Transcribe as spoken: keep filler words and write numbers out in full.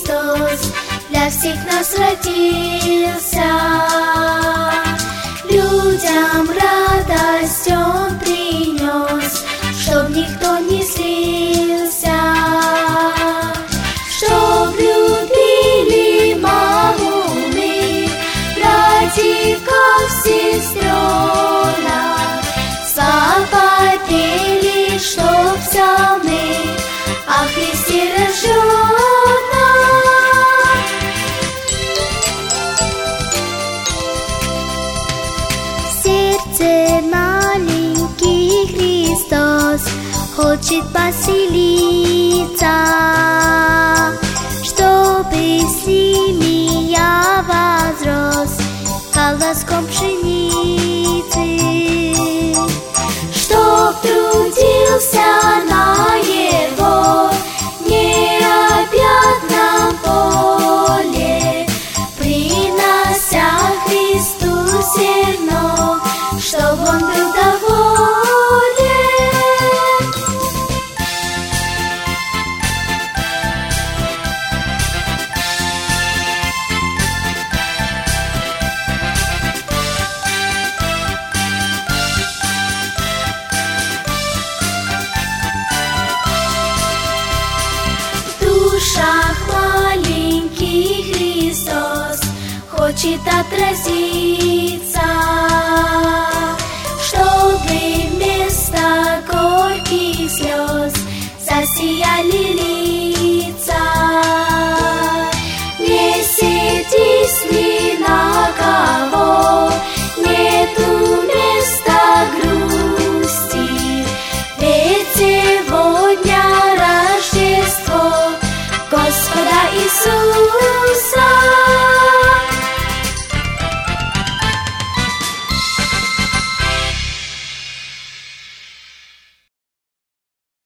Христос для всех нас родился. Людям радость Он принес, чтоб никто не злился, чтоб любили маму мы, братиков, сестренок, запопели, чтоб псалмы о Христе рожденном. В сердце маленький Христос хочет поселиться, чтобы с ними я возрос колоском пшеницы, чтоб трудился на его неопятном поле, принося Христу зерно, чтоб он был доволен. В душах маленький Христос хочет отразиться, чтобы вместо горьких слез засияли лица.